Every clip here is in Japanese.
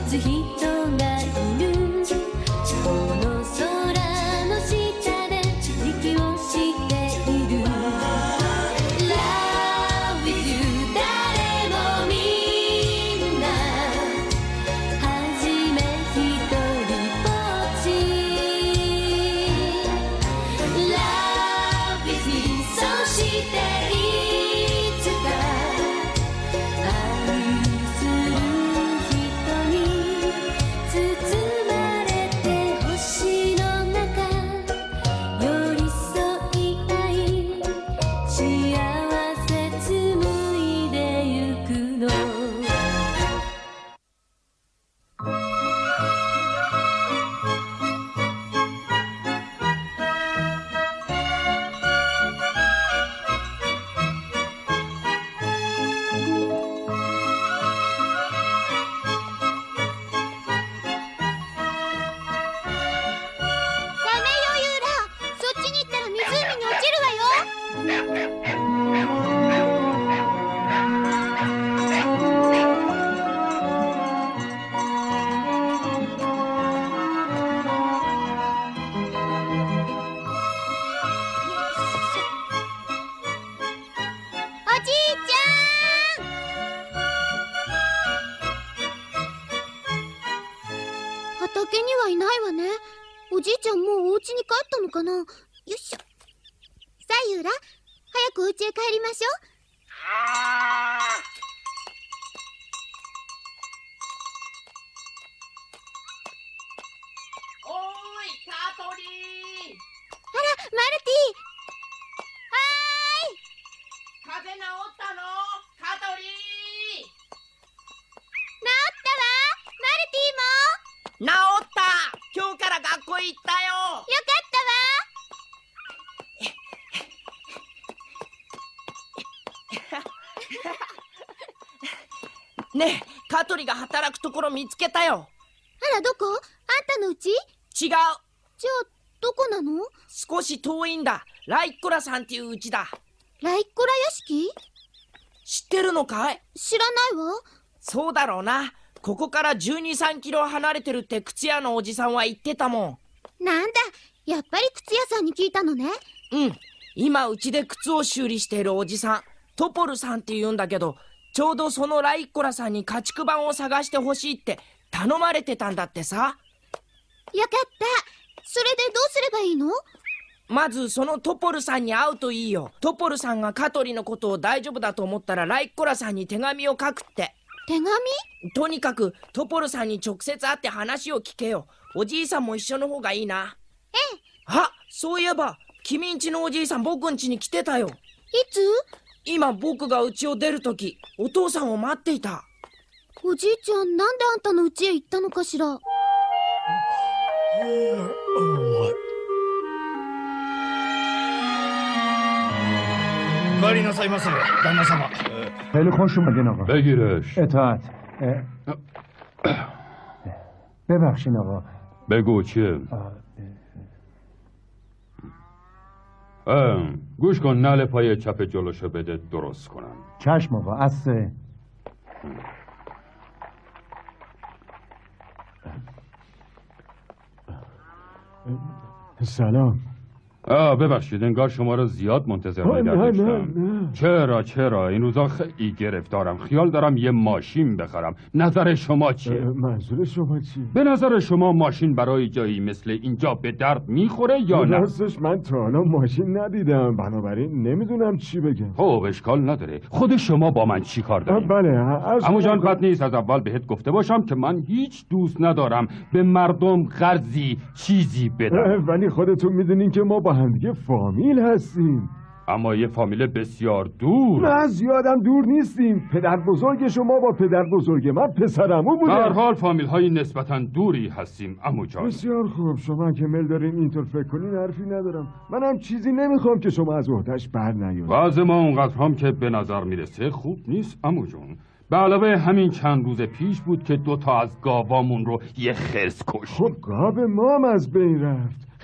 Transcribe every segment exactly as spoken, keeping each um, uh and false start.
畑にはいないわね。おじいちゃんもうお家に帰ったのかな。よいしょ。さあユーラ、早くお家へ帰りましょう。 おーい、カトリー。 あら、マルティ。はーい。 風邪治ったの？カトリー。 治ったわ。マルティも。 治った。今日から学校行ったよ。 よかったわ。 ねえ、カトリが働くところ見つけたよ。 あら、どこ？あんたの家？違う。 違う。 じゃあ、どこなの？ 少し遠いんだ。ライッコラさんっていう家だ。 ライッコラ屋敷？ 知ってるのかい？ 知らないわ。 そうだろうな。ここからじゅうに、さんキロ離れてるって靴屋のおじさんは言ってたもん。なんだ、やっぱり靴屋さんに聞いたのね。 うん。今うちで靴を修理しているおじさん、トポルさんって言うんだけど、ちょうどそのライッコラさんに家畜版を探してほしいって頼まれてたんだってさ。 よかった。それでどうすればいいの？ まずそのトポルさんに会うといいよ。トポルさんがカトリのことを大丈夫だと思ったらライッコラさんに手紙を書くって。 手紙？ とにかくトポルさんに直接会って話を聞けよ。おじいさんも一緒の方がいいな。 ええ。 あ、そういえば君んちのおじいさん僕んちに来てたよ。 いつ？ 今僕が家を出るとき、お父さんを待っていた。 おじいちゃん、なんであんたの家へ行ったのかしら。 お帰りなさいませ、旦那様。 خیلی خوش اومدین آقا. بگیرش. اطاعت. ببخشین آقا. بگو چیه؟ گوش کن، نعل پای چپ جلوشو بده درست کنم. چشم آقا. از سه. سلام. آه ببخشید، انگار شما رو زیاد منتظر نگرداشتم. چرا چرا این روزا خیلی گرفتارم. خیال دارم یه ماشین بخرم. نظر شما چیه؟ منظور شما چیه؟ به نظر شما ماشین برای جایی مثل اینجا به درد میخوره یا نه؟ راستش من تا حالا ماشین ندیدم، بنابراین نمیدونم چی بگم. خب اشکال نداره. خود شما با من چی کار دارید؟ بله. عمو جان بد نیست از اول بهت گفته باشم که من هیچ دوست ندارم به مردم قرضی چیزی بدم. ولی خودتون میدونین که ما با همدیگه فامیل هستیم. اما یه فامیل بسیار دور. نه زیادم دور نیستیم. پدر بزرگ شما با پدر بزرگ من پسرمو بوده. در حال فامیل های نسبتا دوری هستیم عمو جان. بسیار خوب، شما که میل دارین اینطور فکر کنین حرفی ندارم. منم چیزی نمیخوام که شما از عهده‌اش بر نیایید. وضع ما اونقدر هم که به نظر میرسه خوب نیست عمو جان. به علاوه همین چند روز پیش بود که دو تا از گاوامون رو یه خرس کشت. خب گاو ما هم از بین رفت.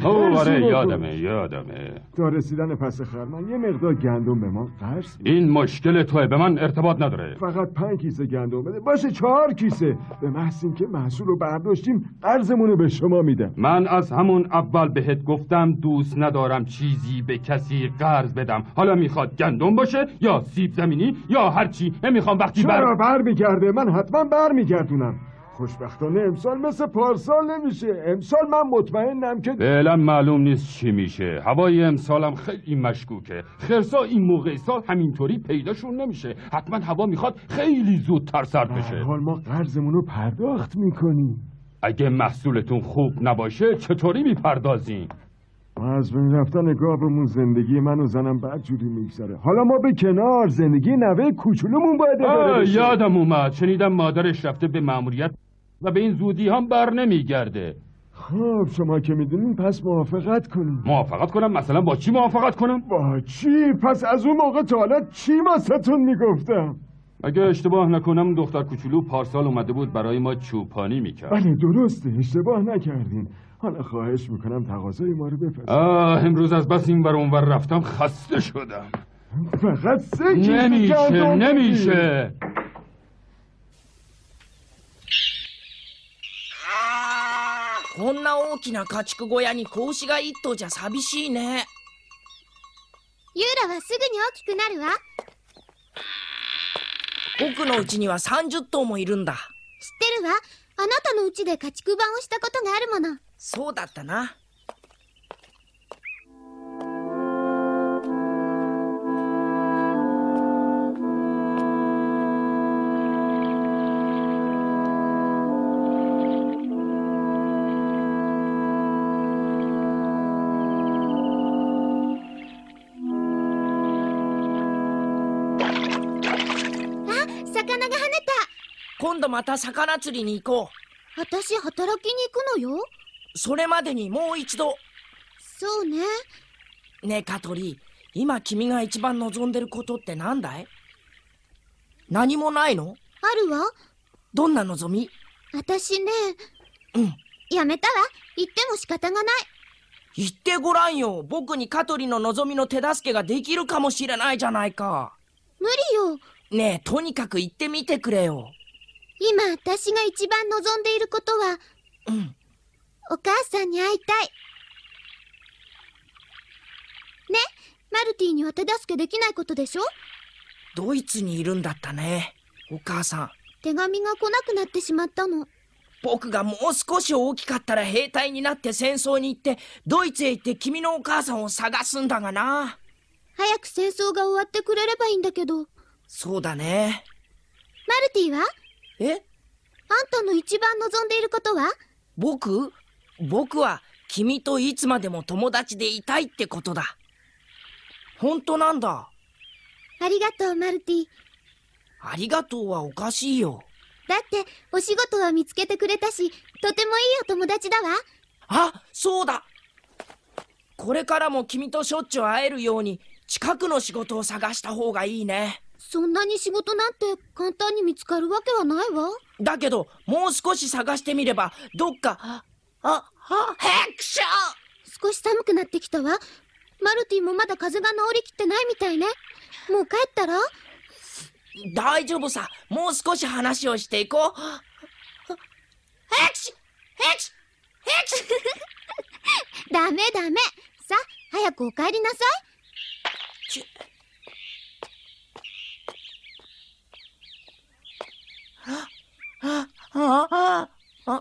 اوه آره یادمه یادمه تا رسیدن پس خرمن یه مقدار گندم به ما قرض بده. این مشکل توه، به من ارتباط نداره. فقط پنج کیسه گندم بده، باشه چهار کیسه. به محض اینکه محصول رو برداشتیم قرضمون رو به شما میدم. من از همون اول بهت گفتم دوست ندارم چیزی به کسی قرض بدم. حالا میخواد گندم باشه یا سیب زمینی یا هر چی. نمیخوام وقتی چرا بر برمیگرده؟ من حتما برمیگردونم. خوشبختانه امسال مثل پارسال نمیشه. امسال من مطمئنم که فعلا معلوم نیست چی میشه. هوای امسالم خیلی مشکوکه. خرسا این موقع سال همینطوری پیداشون نمیشه. حتما هوا میخواد خیلی زودتر سرد بشه. حال ما قرضمون رو پرداخت میکنیم. اگه محصولتون خوب نباشه چطوری میپردازین؟ ما از بین رفتن گاومون زندگی من و زنم بدجوری میگذره. حالا ما به کنار، زندگی نوه کوچولومون باید اداره بشه. یادم اومد شنیدم مادرش رفته به مأموریت و به این زودی هم بر نمیگرده. خب شما که میدونین پس موافقت کنیم. موافقت کنم؟ مثلا با چی موافقت کنم؟ با چی؟ پس از اون موقع تا حالا چی واسهتون میگفتم؟ اگه اشتباه نکنم دختر کوچولو پارسال اومده بود برای ما چوپانی میکرد. بله درسته، اشتباه نکردین. حالا خواهش میکنم تقاضای ما رو بپذیرید. آه امروز از بس این ور اونور رفتم خسته شدم. فقط سه کیسه نمیشه گندم نمیشه. こんな大きな家畜小屋に子牛が一頭じゃ寂しいね。 ユーラはすぐに大きくなるわ。 僕のうちにはさんじゅっ頭もいるんだ。 知ってるわ。あなたのうちで家畜番をしたことがあるもの。 そうだったな。今度また魚釣りに行こう。私働きに行くのよ。 それまでにもう一度。 そうね。 ねえカトリ、今君が一番望んでることってなんだい？何もないの？ あるわ。 どんな望み？ 私ね。 うん。 やめたわ。言っても仕方がない。 言ってごらんよ。僕にカトリの望みの手助けができるかもしれないじゃないか。 無理よ。 ねえとにかく言ってみてくれよ。 今私が一番望んでいることは、 うん、 お母さんに会いたい。ね、マルティには手助けできないことでしょ？ ドイツにいるんだったね、お母さん。 手紙が来なくなってしまったの。 僕がもう少し大きかったら兵隊になって戦争に行ってドイツへ行って君のお母さんを探すんだがな。 早く戦争が終わってくれればいいんだけど。 そうだね。 マルティは？ え？ あんたの一番望んでいることは？ 僕？僕は君といつまでも友達でいたいってことだ。本当なんだ。 ありがとうマルティ。 ありがとうはおかしいよ。 だってお仕事は見つけてくれたし、とてもいいお友達だわ。 あ、そうだ。これからも君としょっちゅう会えるように近くの仕事を探した方がいいね。 そんなに仕事なんて簡単に見つかるわけはないわ。 だけどもう少し探してみればどっか。あ、あ、ヘクション。 少し寒くなってきたわ。マルティもまだ風が治りきってないみたいね。もう帰ったら？ 大丈夫さ。もう少し話をしていこう。ヘクシヘクシヘクシダメダメ。さあ早くお帰りなさい。ちあああああ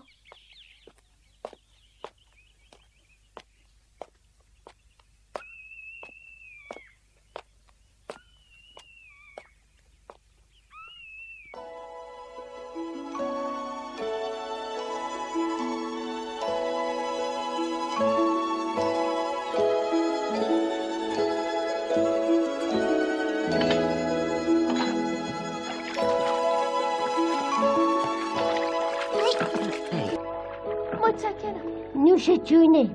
نوش جونت.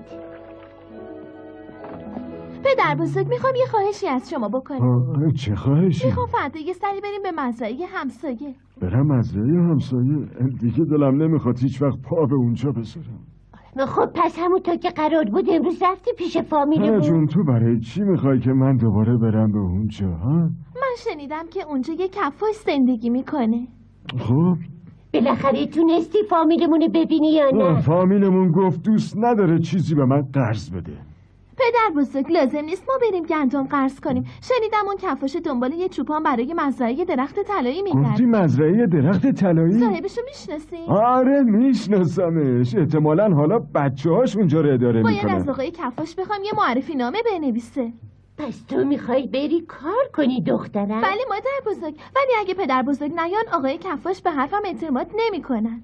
پدر بزرگ میخوام یه خواهشی از شما بکنم. چه خواهشی؟ میخوام فردا یه سری بریم به مزرعه همسایه. برم مزرعه همسایه؟ دیگه دلم نمیخواد هیچ وقت پا به اونجا بذارم. خب پس همونطور که قرار بود امروز رفتی پیش فامیلمون. هانا جون تو برای چی میخوای که من دوباره برم به اونجا ها؟ من شنیدم که اونجا یه کفاش زندگی میکنه. خب بالاخره تونستی فامیلمونو ببینی یا نه؟ فامیلمون گفت دوست نداره چیزی به من قرض بده. پدر بزرگ لازم نیست ما بریم گندم قرض کنیم. شنیدم اون کفاش دنبال یه چوپان برای مزرعه درخت طلایی گفتی میگرد. مزرعه درخت طلایی؟ صاحبشو میشناسی؟ آره میشناسمش. احتمالاً حالا بچه هاش اونجا رو اداره باید میکنن. از آقای کفاش بخوام یه معرفی نامه بنویسه. پس تو میخوای بری کار کنی دخترم؟ بله مادر بزرگ، ولی اگه پدر بزرگ نیان آقای کفاش به حرفم اعتماد نمیکنن.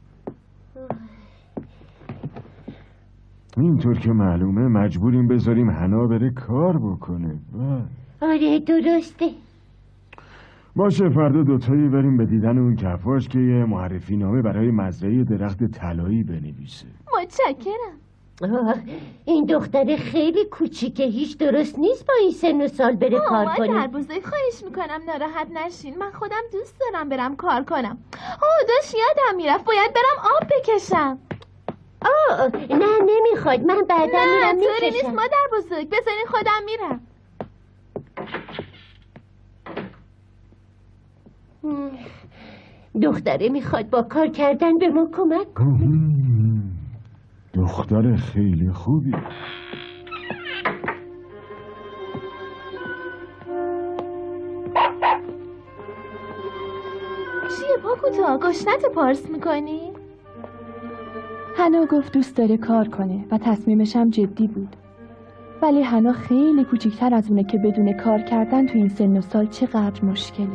اینطور که معلومه مجبوریم بذاریم حنا بره کار بکنه. با. آره درسته. باشه فردا دوتایی بریم به دیدن اون کفاش که یه معرفی نامه برای مزرعه درخت طلایی بنویسه. متشکرم. آه، این دختر خیلی کوچیکه، هیچ درست نیست با این سن و سال بره کار کنه. مادر بزرگ خواهش میکنم ناراحت نشین، من خودم دوست دارم برم کار کنم. آه داشت یادم میرفت باید برم آب بکشم. آه نه نمیخواد، من بعدا نه میرم طوری نیست میکشم. مادر بزرگ، بذارین خودم میرم. دختره میخواد با کار کردن به ما کمک کنه. دختر خیلی خوبی. چیه پاکوتا گشنت پارس میکنی؟ حنا گفت دوست داره کار کنه و تصمیمش هم جدی بود. ولی حنا خیلی کوچیکتر از اونه که بدون کار کردن تو این سن و سال چقدر مشکله.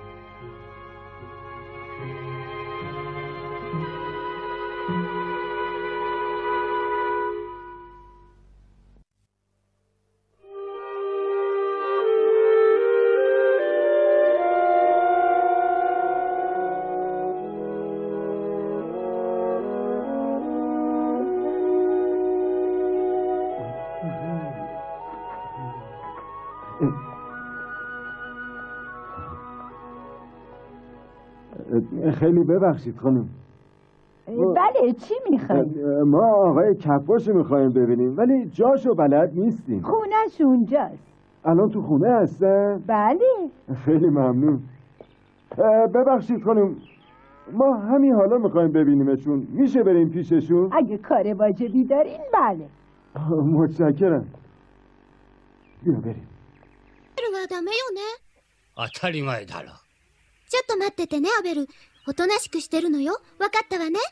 خیلی ببخشید خانم. بله چی میخوایی؟ ما آقای کفاشو میخوایم ببینیم ولی جاشو بلد نیستیم. خونه‌ش اونجاست. الان تو خونه هستن؟ بله. خیلی ممنون. ببخشید خانم، ما همین حالا میخوایم ببینیمشون، میشه بریم پیششون؟ اگه کار واجبی دارین بله. متشکرم. بیا بریم. はダメよね。 当たり前だろ。 ちょっと待っててねアベル。おとなしくしてるのよ。わかったわね。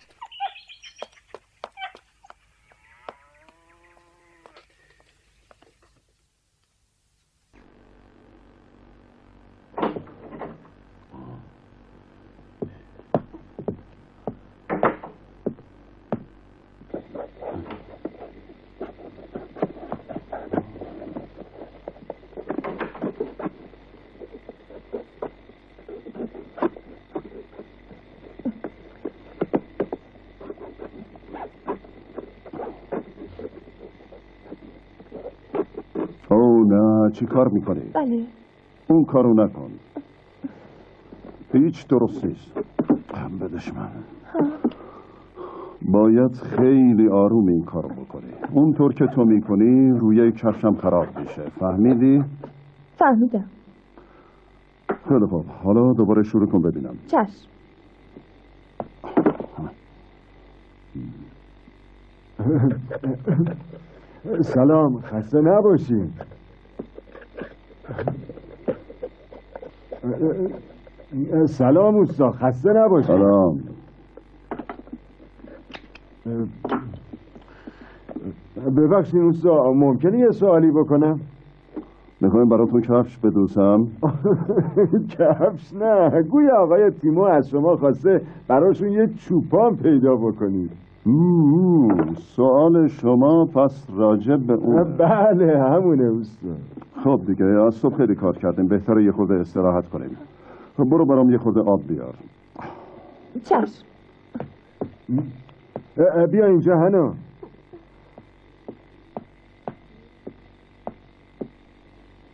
او نه چی کار میکنی؟ بله. اون کارو نکن. هیچ درست نیست. بدش من. باید خیلی آروم این کارو بکنی. اونطور که تو میکنی روی کفشم خراب میشه. فهمیدی؟ فهمیدم. خیلی خوب. حالا دوباره شروع کن ببینم. چشم. سلام، خسته نباشین. سلام اوستا، خسته نباشین. سلام. ببخشید اوستا، ممکنه یه سوالی بکنم؟ میخوایم براتون کفش بدوسم؟ کفش نه، گویا آقای تیمو از شما خواسته براشون یه چوپان پیدا بکنید. اوه، سوال شما پس راجع به اون؟ بله همونه اوستا. خب دیگه از صبح خیلی کار کردیم، بهتره یه خورده استراحت کنیم. خب برو برام یه خورده آب بیار. چشم. بیا اینجا هنو.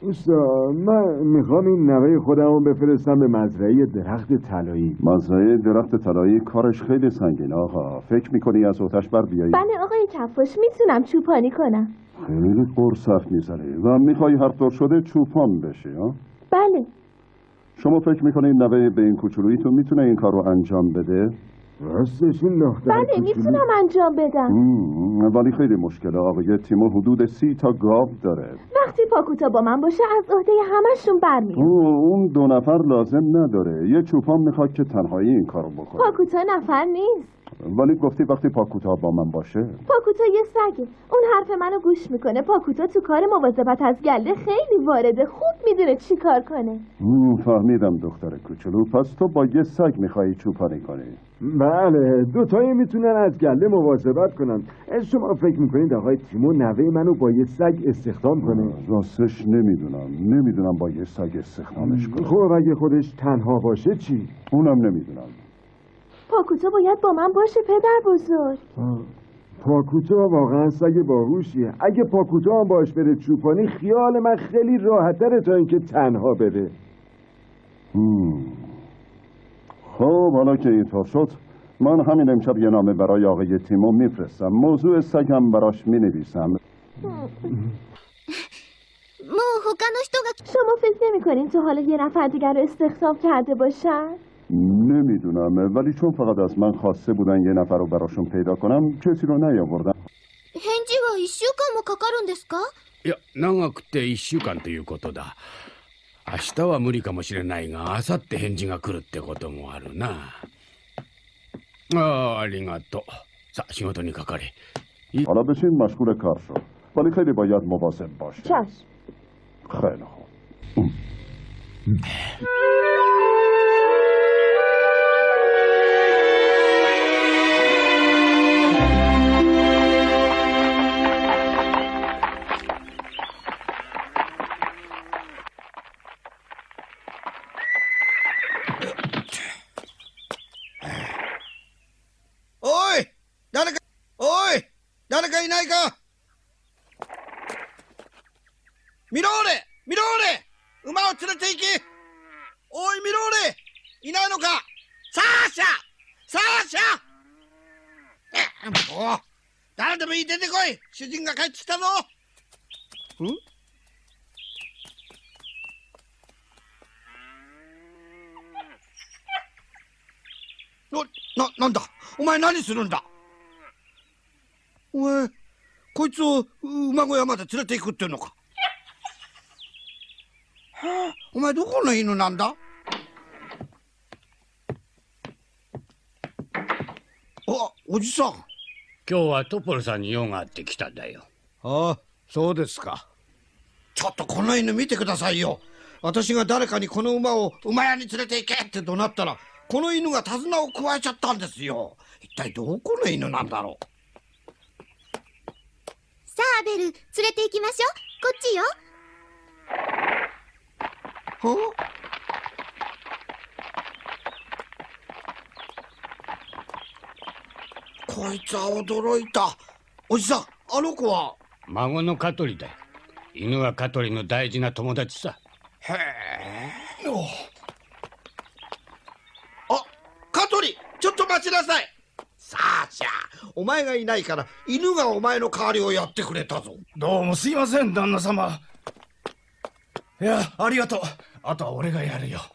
اوستا من میخوام این نوه خودمو بفرستم به مزرعه درخت طلایی. مزرعه درخت طلایی کارش خیلی سنگین آقا. فکر میکنی از آتش بر بیایی؟ بله آقای کفاش، میتونم چوپانی کنم. خیلی قرص حرف میزنی و میخوای هر طور شده چوپان بشی ها؟ بله. شما فکر میکنید نوه به این کوچولویتون میتونه این کار رو انجام بده؟ راستش این دختر بله میتونم انجام بدم. ولی خیلی مشکله. آقای تیمو حدود سی تا گاو داره. وقتی پاکوتا با من باشه از عهده همشون برمیام. اون دو نفر لازم نداره. یه چوپان میخواد که تنهایی این کارو بکنه. پاکوتا نفر نیست. ولی گفتی وقتی پاکوتا با من باشه. پاکوتا یه سگه. اون حرف منو گوش میکنه. پاکوتا تو کار مواظبت از گله خیلی وارده. خوب میدونه چی کار کنه. فهمیدم دختر کوچولو. پس تو با یه سگ میخوایی چوپانی کنی؟ بله، دوتایی میتونن از گله مواظبت کنن. شما فکر میکنید آقای تیمو نوه منو با یه سگ استخدام کنه؟ راستش نمیدونم. نمیدونم با یه سگ استخدامش کنه. خب اگه خودش تنها باشه چی؟ اونم نمیدونم. پاکوتا باید با من باشه پدر بزرگ. پاکوتا واقعا سگ باهوشیه. اگه پاکوتا هم باش بره چوپانی خیال من خیلی راحت‌تره تا اینکه تنها بره. خب حالا که اینطور شد من همین امشب یه نامه برای آقای تیمو میفرستم. موضوع سگم براش مینویسم. شما فکر نمی کنین تو حالا یه نفر دیگر رو استخدام کرده باشن؟ نمیدونم، ولی چون فقط از من خواسته بودن یه نفر رو براشون پیدا کنم کسی رو نیاوردم. 返事はいっしゅうかんもかかるんですか？ いや、長くていっしゅうかんということだ。明日は無理かもしれないが、明後日返事が来るってこともあるな。ああ、ありがとう。さあ、仕事にかかれ。 حالا بشین مشغول کار شو. ولی خیلی باید مواظب باشی. چشم. خیلی خوب. おい誰かおい誰かいないかミローレミローレ馬を連れて行けおいミローレいないのかサーシャサーシャもう誰でもいい出てこい主人が帰ってきたぞんな、な、なんだお前何するんだお前こいつを馬小屋まで連れて行くっていうのかはあ、お前どこの犬なんだあ、おじさん今日はトポルさんに用があって来たんだよ。 ああ、そうですかちょっとこの犬見てくださいよ私が誰かにこの馬を馬屋に連れて行けって怒鳴ったらこの犬が手綱を加えちゃったんですよ一体どこの犬なんだろうさあベル連れて行きましょうこっちよはあこいつは驚いたおじさんあの子は孫のカトリだよ。犬はカトリの大事な友達さ。 へえあ、カトリちょっと待ちなさいさあじゃあお前がいないから犬がお前の代わりをやってくれたぞどうもすいません旦那様いやありがとうあとは俺がやるよ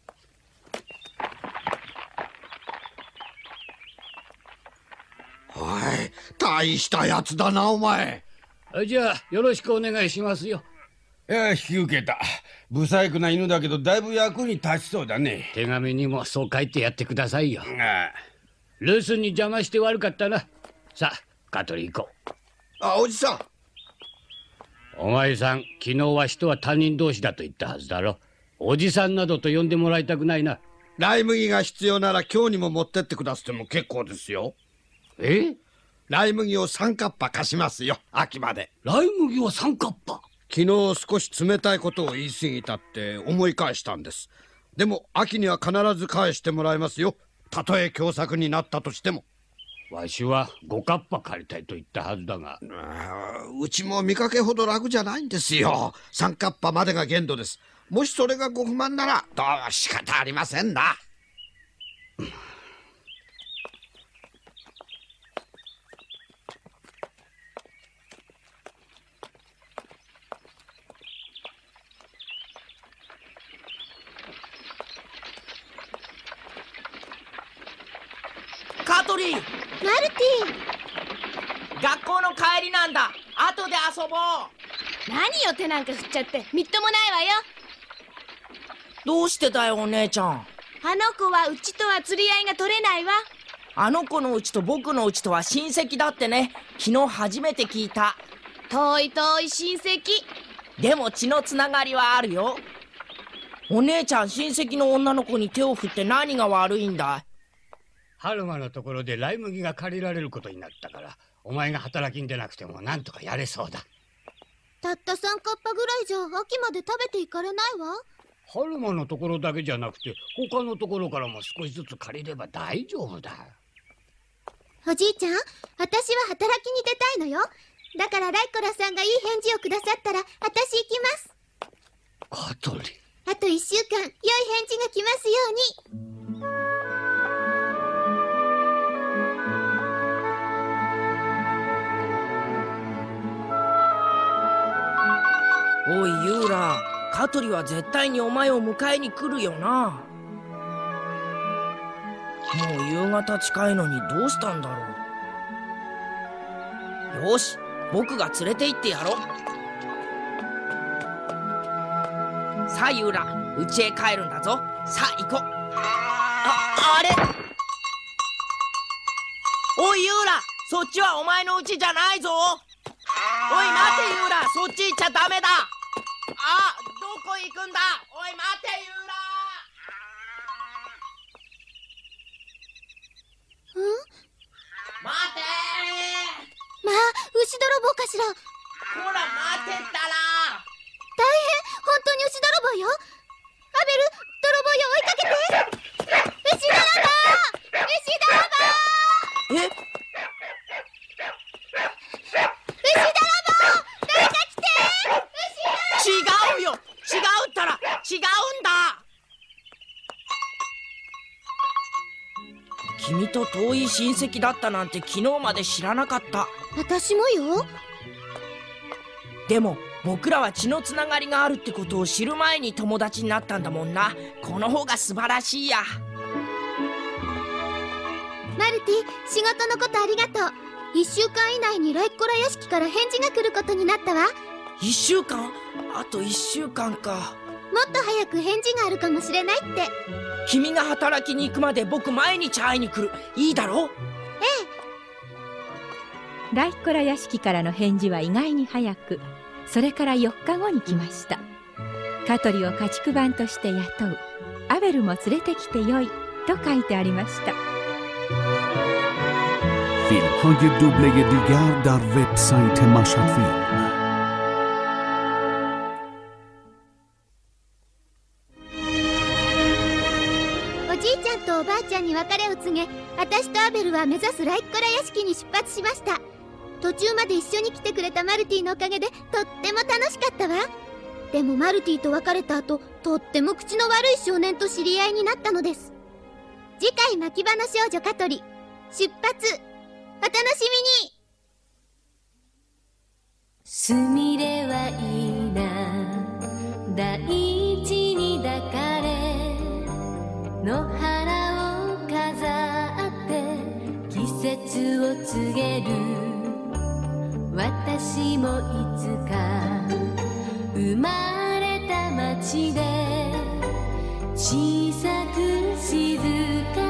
おい大したやつだなお前じゃあよろしくお願いしますよ。 いや引き受けた不細工な犬だけどだいぶ役に立ちそうだね手紙にもそう書いてやってくださいよ。 ああ留守に邪魔して悪かったな。さあカトリ行こう。 あ、おじさんお前さん昨日は人は他人同士だと言ったはずだろ。おじさんなどと呼んでもらいたくないな。 ライ麦が必要なら今日にも持ってってくださっても結構ですよえライ麦をさんカッパ貸しますよ秋までライ麦をさんカッパ昨日少し冷たいことを言い過ぎたって思い返したんですでも秋には必ず返してもらいますよたとえ凶作になったとしてもわしはごカッパ借りたいと言ったはずだが。 うちも見かけほど楽じゃないんですよ。さんカッパまでが限度です。もしそれがご不満ならどう仕方ありませんな。 カトリー、 マルティ、学校の帰りなんだ。後で遊ぼう。 何よ、手なんか振っちゃって。みっともないわよ。 どうしてだよ、お姉ちゃん。 あの子はうちとは釣り合いが取れないわ。 あの子のうちと僕のうちとは親戚だってね。昨日初めて聞いた。 遠い遠い親戚。 でも血のつながりはあるよ。お姉ちゃん、親戚の女の子に手を振って何が悪いんだ。 春馬のところでライ麦が借りられることになったから、お前が働きに出なくてもなんとかやれそうだ。 たったさんカッパぐらいじゃ秋まで食べていかれないわ。 春馬のところだけじゃなくて他のところからも少しずつ借りれば大丈夫だ。 おじいちゃん、私は働きに出たいのよ。だからライコラさんがいい返事をくださったら私行きます。 カトリ、 あといっしゅうかん良い返事が来ますように。 おいユーラ、カトリは絶対にお前を迎えに来るよな。もう夕方近いのにどうしたんだろう。よし、僕が連れて行ってやろう。さあユーラ、家へ帰るんだぞ。さあ行こう。あ、あれ、おいユーラ、そっちはお前の家じゃないぞ。おい待てユーラ、そっち行っちゃダメだ。あ、どこ行くんだ。おい待てユーラ。 うん？ 待てー。まあ、牛泥棒かしら。 ほら待てったら。 大変、本当に牛泥棒よ。アベル、泥棒よ、追いかけて。牛泥棒、牛泥棒。 え？ 牛泥棒、誰か来て。 違うよ、違うったら、違うんだ。君と遠い親戚だったなんて昨日まで知らなかった。 私もよ。 でも僕らは血のつながりがあるってことを知る前に友達になったんだもんな。この方が素晴らしいや。 マルティ、仕事のことありがとう。いっしゅうかん以内にライコラ屋敷から返事が来ることになったわ。 いっしゅうかん？あといっしゅうかんか。 もっと早く返事があるかもしれないって。 君が働きに行くまで僕毎日会いに来る。いいだろう？ええ。ライコラ屋敷からの返事は意外に早く、それからよっかごに来ました。カトリを家畜番として雇う。アベルも連れてきてよいと書いてありました。 فیلم‌های دوبله دیگر در وبسایت مشهد فیلم. おじいちゃんとおばあちゃんに別れを告げ、私とアベルは目指すライッコラ屋敷に出発しました。途中まで一緒に来てくれたマルティのおかげでとっても楽しかったわ。でもマルティと別れた後、とっても口の悪い少年と知り合いになったのです。次回牧場の少女カトリ、出発。お楽しみに。 すみれはいいな、大地に抱かれ野原を飾って季節を告げる。私もいつか生まれた街で小さく静か